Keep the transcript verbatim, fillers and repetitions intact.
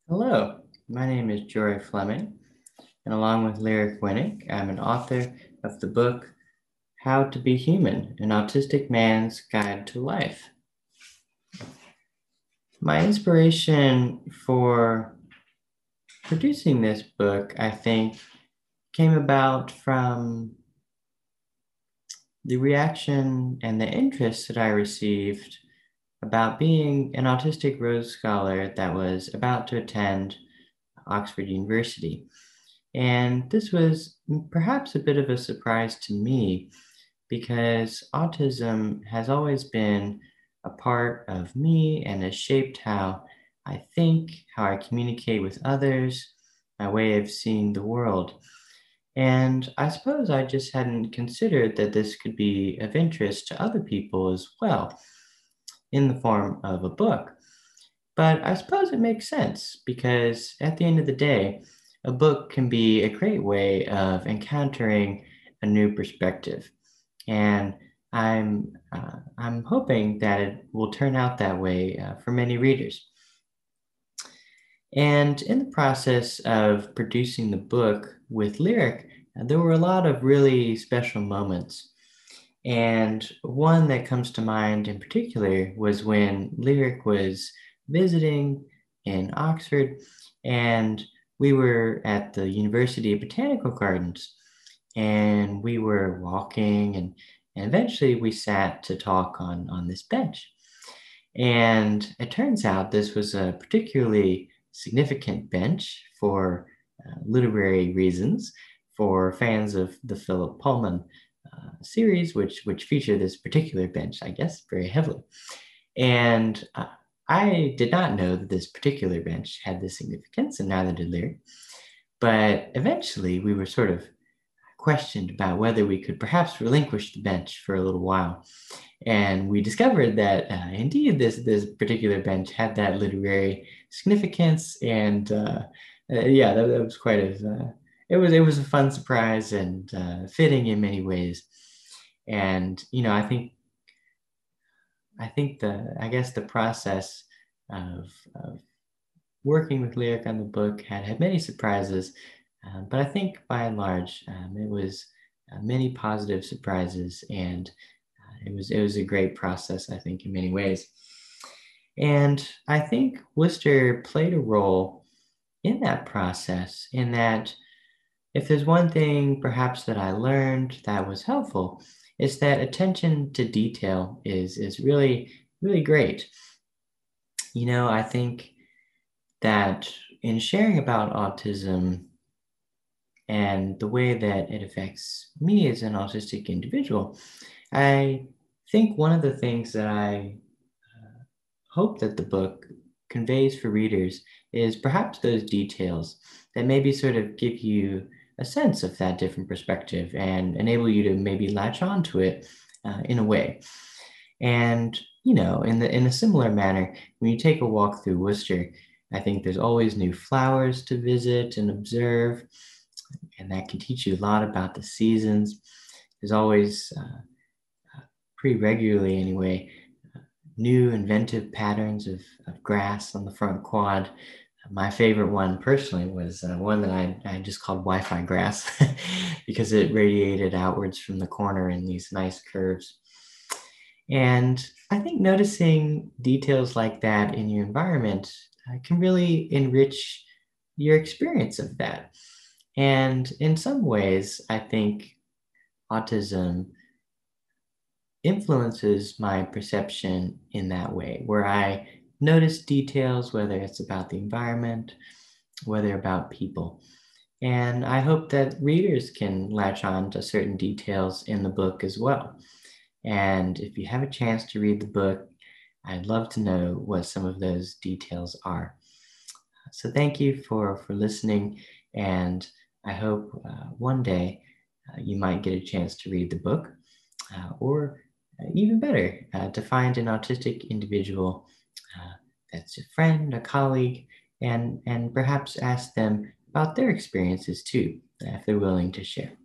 Hello, my name is Jory Fleming, and along with Lyric Winnick, I'm an author of the book How to Be Human, An Autistic Man's Guide to Life. My inspiration for producing this book, I think, came about from the reaction and the interest that I received about being an autistic Rhodes Scholar that was about to attend Oxford University. And this was perhaps a bit of a surprise to me because autism has always been a part of me and has shaped how I think, how I communicate with others, my way of seeing the world. And I suppose I just hadn't considered that this could be of interest to other people as well in the form of a book. But I suppose it makes sense because at the end of the day, a book can be a great way of encountering a new perspective. And I'm, uh, I'm hoping that it will turn out that way uh, for many readers. And in the process of producing the book with Lyric, uh, there were a lot of really special moments. And one that comes to mind in particular was when Lyric was visiting in Oxford, and we were at the University Botanical Gardens, and we were walking, and, and eventually we sat to talk on, on this bench. And it turns out this was a particularly significant bench for uh, literary reasons for fans of the Philip Pullman uh, series, which which feature this particular bench, I guess, very heavily. And uh, I did not know that this particular bench had this significance, and neither did Lear. But eventually, we were sort of questioned about whether we could perhaps relinquish the bench for a little while. And we discovered that uh, indeed this, this particular bench had that literary significance. And uh, uh, yeah, that, that was quite a, uh, it was, it was a fun surprise and uh, fitting in many ways. And, you know, I think, I think the, I guess the process of, of working with Lyric on the book had, had many surprises, um, but I think by and large, um, it was uh, many positive surprises, and uh, it was it was a great process, I think, in many ways. And I think Worcester played a role in that process, in that if there's one thing perhaps that I learned that was helpful, is that attention to detail is is really, really great. You know, I think that in sharing about autism and the way that it affects me as an autistic individual, I think one of the things that I uh, hope that the book conveys for readers is perhaps those details that maybe sort of give you a sense of that different perspective and enable you to maybe latch onto it uh, in a way. And you know, in the in a similar manner, when you take a walk through Worcester, I think there's always new flowers to visit and observe, and that can teach you a lot about the seasons. There's always, uh, uh, pretty regularly anyway, uh, new inventive patterns of, of grass on the front quad. My favorite one personally was uh, one that I, I just called Wi-Fi grass because it radiated outwards from the corner in these nice curves. And I think noticing details like that in your environment uh, can really enrich your experience of that. And in some ways, I think autism influences my perception in that way, where I notice details, whether it's about the environment, whether about people. And I hope that readers can latch on to certain details in the book as well. And if you have a chance to read the book, I'd love to know what some of those details are. So thank you for, for listening, and I hope uh, one day uh, you might get a chance to read the book, uh, or uh, even better, uh, to find an autistic individual uh, that's a friend, a colleague, and, and perhaps ask them about their experiences too, if they're willing to share.